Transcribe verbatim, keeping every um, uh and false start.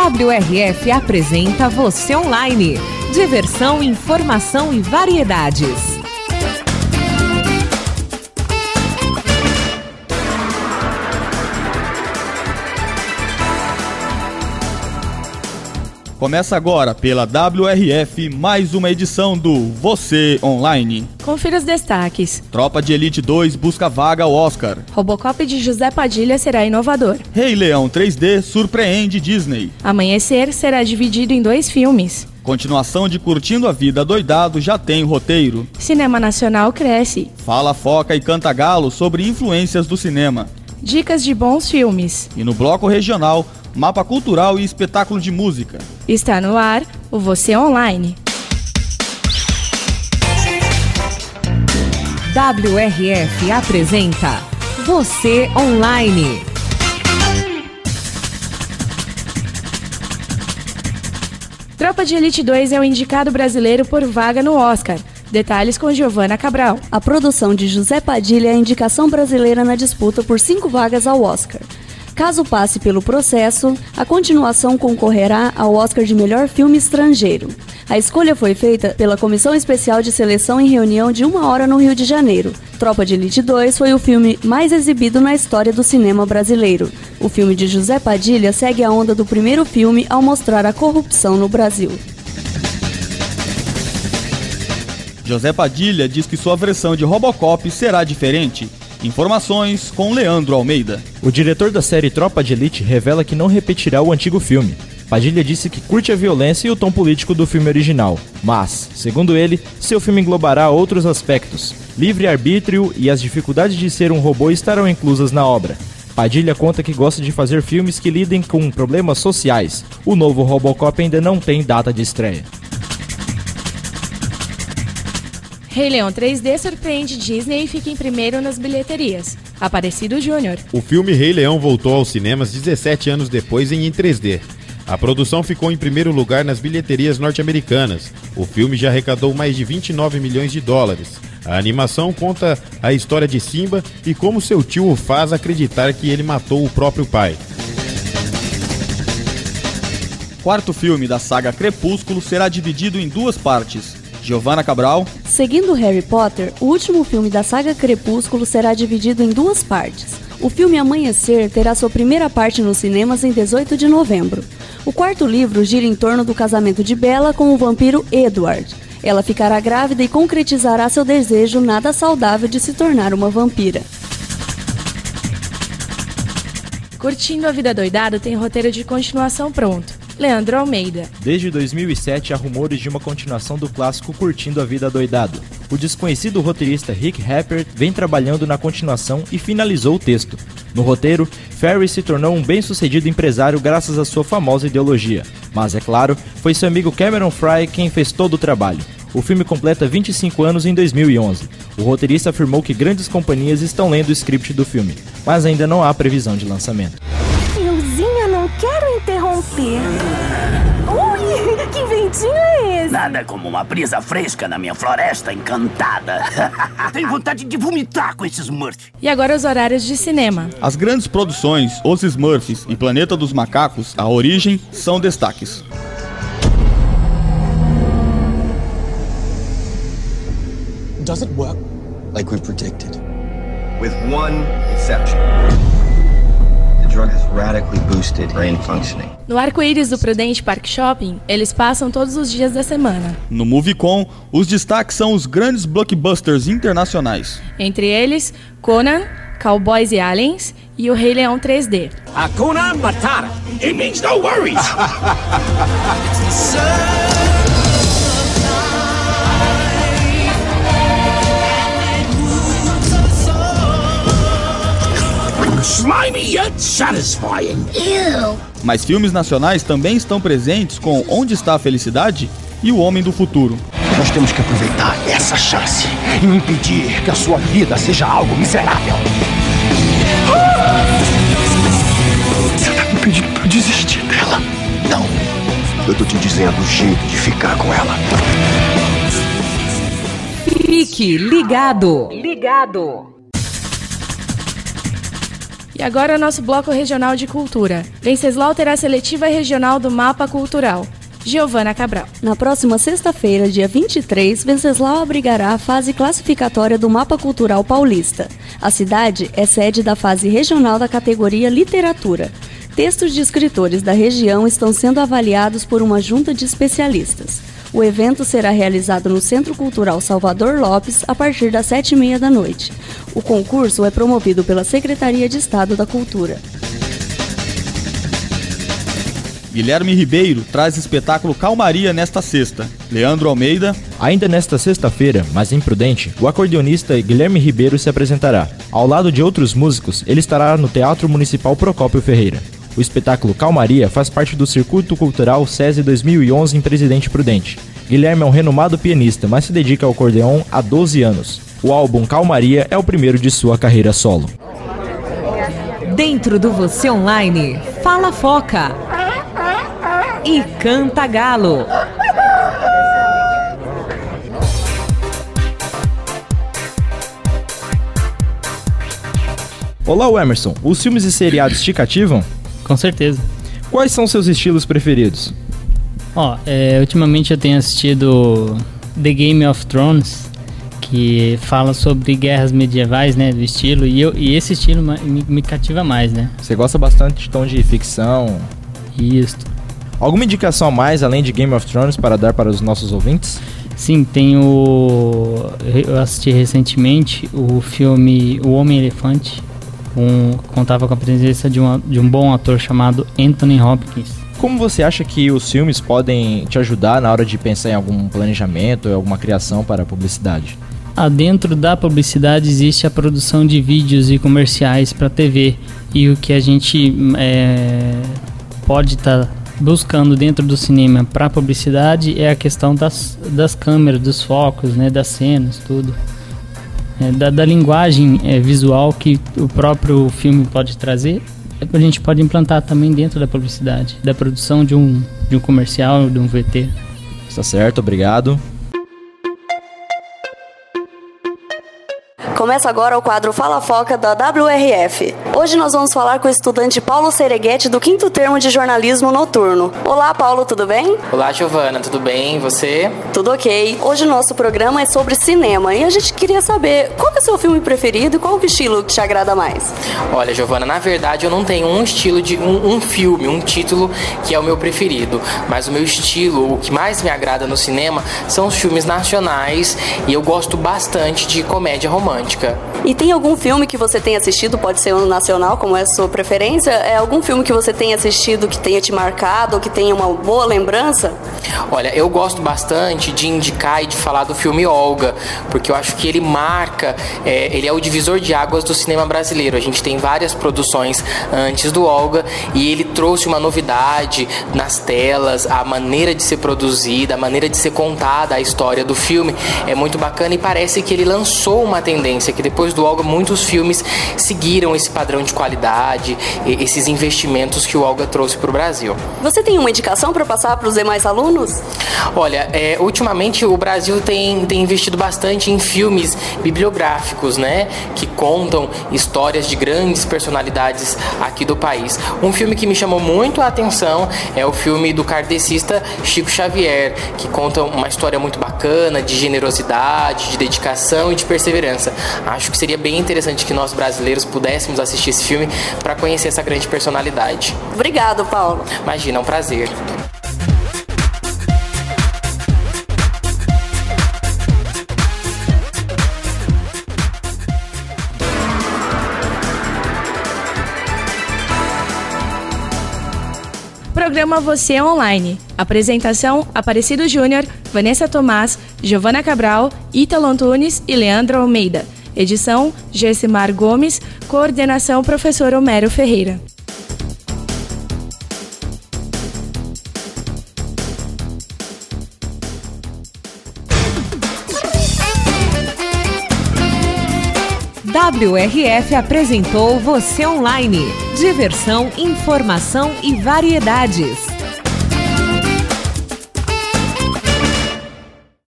W R F apresenta Você Online. Diversão, informação e variedades. Começa agora pela W R F mais uma edição do Você Online. Confira os destaques. Tropa de Elite dois busca vaga ao Oscar. Robocop de José Padilha será inovador. Rei Leão três D surpreende Disney. Amanhecer será dividido em dois filmes. Continuação de Curtindo a Vida Doidado já tem roteiro. Cinema nacional cresce. Fala Foca e Canta Galo sobre influências do cinema. Dicas de bons filmes. E no bloco regional, mapa cultural e espetáculo de música. Está no ar o Você Online. W R F apresenta Você Online. Tropa de Elite dois é o indicado brasileiro por vaga no Oscar. Detalhes com Giovana Cabral. A produção de José Padilha é a indicação brasileira na disputa por cinco vagas ao Oscar. Caso passe pelo processo, a continuação concorrerá ao Oscar de melhor filme estrangeiro. A escolha foi feita pela Comissão Especial de Seleção em reunião de uma hora no Rio de Janeiro. Tropa de Elite dois foi o filme mais exibido na história do cinema brasileiro. O filme de José Padilha segue a onda do primeiro filme ao mostrar a corrupção no Brasil. José Padilha diz que sua versão de Robocop será diferente. Informações com Leandro Almeida. O diretor da série Tropa de Elite revela que não repetirá o antigo filme. Padilha disse que curte a violência e o tom político do filme original, mas, segundo ele, seu filme englobará outros aspectos. Livre-arbítrio e as dificuldades de ser um robô estarão inclusas na obra. Padilha conta que gosta de fazer filmes que lidem com problemas sociais. O novo Robocop ainda não tem data de estreia. Rei Leão três D surpreende Disney e fica em primeiro nas bilheterias. Aparecido Júnior. O filme Rei Leão voltou aos cinemas dezessete anos depois em três D. A produção ficou em primeiro lugar nas bilheterias norte-americanas. O filme já arrecadou mais de vinte e nove milhões de dólares. A animação conta a história de Simba e como seu tio o faz acreditar que ele matou o próprio pai. Quarto filme da saga Crepúsculo será dividido em duas partes. Giovana Cabral. Seguindo Harry Potter, o último filme da saga Crepúsculo será dividido em duas partes. O filme Amanhecer terá sua primeira parte nos cinemas em dezoito de novembro. O quarto livro gira em torno do casamento de Bella com o vampiro Edward. Ela ficará grávida e concretizará seu desejo nada saudável de se tornar uma vampira. Curtindo a Vida Doidado tem roteiro de continuação pronto. Leandro Almeida. Desde dois mil e sete há rumores de uma continuação do clássico Curtindo a Vida Doidado. O desconhecido roteirista Rick Happert vem trabalhando na continuação e finalizou o texto. No roteiro, Ferris se tornou um bem-sucedido empresário graças à sua famosa ideologia. Mas, é claro, foi seu amigo Cameron Fry quem fez todo o trabalho. O filme completa vinte e cinco anos em dois mil e onze. O roteirista afirmou que grandes companhias estão lendo o script do filme, mas ainda não há previsão de lançamento. Euzinha, não quero interromper. Ui, que ventinho é esse? Nada como uma brisa fresca na minha floresta encantada. Tenho vontade de vomitar com esses Smurfs. E agora os horários de cinema. As grandes produções, Os Smurfs e Planeta dos Macacos, A Origem, são destaques. Does it work like we predicted? With one exception. The drug has radically boosted brain functioning. No arco-íris do Prudente Park Shopping, eles passam todos os dias da semana. No MovieCon, os destaques são os grandes blockbusters internacionais. Entre eles, Conan, Cowboys e Aliens e o Rei Leão três D. Hakuna Matata. It means no worries. Slimy yet satisfying. Ew. Mas filmes nacionais também estão presentes com Onde Está a Felicidade e O Homem do Futuro. Nós temos que aproveitar essa chance e impedir que a sua vida seja algo miserável. Você tá me pedindo pra eu desistir dela? Não. Eu tô te dizendo o jeito de ficar com ela. Fique ligado. Ligado. E agora nosso bloco regional de cultura. Venceslau terá a seletiva regional do Mapa Cultural. Giovana Cabral. Na próxima sexta-feira, dia vinte e três, Venceslau abrigará a fase classificatória do Mapa Cultural Paulista. A cidade é sede da fase regional da categoria Literatura. Textos de escritores da região estão sendo avaliados por uma junta de especialistas. O evento será realizado no Centro Cultural Salvador Lopes a partir das sete e meia da noite. O concurso é promovido pela Secretaria de Estado da Cultura. Guilherme Ribeiro traz espetáculo Calmaria nesta sexta. Leandro Almeida. Ainda nesta sexta-feira, mas imprudente, o acordeonista Guilherme Ribeiro se apresentará. Ao lado de outros músicos, ele estará no Teatro Municipal Procópio Ferreira. O espetáculo Calmaria faz parte do Circuito Cultural SESI dois mil e onze em Presidente Prudente. Guilherme é um renomado pianista, mas se dedica ao acordeon há doze anos. O álbum Calmaria é o primeiro de sua carreira solo. Dentro do Você Online, Fala Foca e Canta Galo. Olá, Emerson. Os filmes e seriados te cativam? Com certeza. Quais são seus estilos preferidos? Ó, é, ultimamente eu tenho assistido The Game of Thrones, que fala sobre guerras medievais, né, do estilo, e, eu, e esse estilo me, me cativa mais, né? Você gosta bastante de tom de ficção? Isso. Alguma indicação a mais, além de Game of Thrones, para dar para os nossos ouvintes? Sim, tem o... eu assisti recentemente o filme O Homem-Elefante, um, contava com a presença de, uma, de um bom ator chamado Anthony Hopkins. Como você acha que os filmes podem te ajudar na hora de pensar em algum planejamento, alguma criação para a publicidade? Ah, dentro da publicidade existe a produção de vídeos e comerciais para T V, e o que a gente é, pode estar tá buscando dentro do cinema para publicidade é a questão das, das câmeras, dos focos, né, das cenas, tudo. É, da, da linguagem é, visual que o próprio filme pode trazer, a gente pode implantar também dentro da publicidade, da produção de um, de um comercial, de um V T. Está certo, obrigado. Começa agora o quadro Fala Foca da W R F. Hoje nós vamos falar com o estudante Paulo Sereguete do quinto termo de jornalismo noturno. Olá, Paulo, tudo bem? Olá, Giovana, tudo bem? E você? Tudo ok. Hoje o nosso programa é sobre cinema e a gente queria saber qual que é o seu filme preferido e qual o estilo que te agrada mais. Olha, Giovana, na verdade eu não tenho um estilo de um, um filme, um título que é o meu preferido, mas o meu estilo, o que mais me agrada no cinema são os filmes nacionais, e eu gosto bastante de comédia romântica. E tem algum filme que você tenha assistido, pode ser um nacional, como é a sua preferência? É algum filme que você tenha assistido que tenha te marcado ou que tenha uma boa lembrança? Olha, eu gosto bastante de indicar e de falar do filme Olga, porque eu acho que ele marca, é, ele é o divisor de águas do cinema brasileiro. A gente tem várias produções antes do Olga e ele trouxe uma novidade nas telas, a maneira de ser produzida, a maneira de ser contada a história do filme é muito bacana, e parece que ele lançou uma tendência que depois do Olga muitos filmes seguiram esse padrão de qualidade, esses investimentos que o Olga trouxe para o Brasil. Você tem uma indicação para passar para os demais alunos? Olha, é, ultimamente o Brasil tem, tem investido bastante em filmes bibliográficos, né, que contam histórias de grandes personalidades aqui do país. Um filme que me chamou muito a atenção é o filme do kardecista Chico Xavier, que conta uma história muito bacana de generosidade, de dedicação e de perseverança. Acho que seria bem interessante que nós brasileiros pudéssemos assistir esse filme para conhecer essa grande personalidade. Obrigado, Paulo. Imagina, é um prazer. Programa Você Online. Apresentação: Aparecido Júnior, Vanessa Tomás, Giovana Cabral, Ítalo Antunes e Leandro Almeida. Edição: Gessimar Gomes. Coordenação: Professor Homero Ferreira. W R F apresentou Você Online. Diversão, informação e variedades.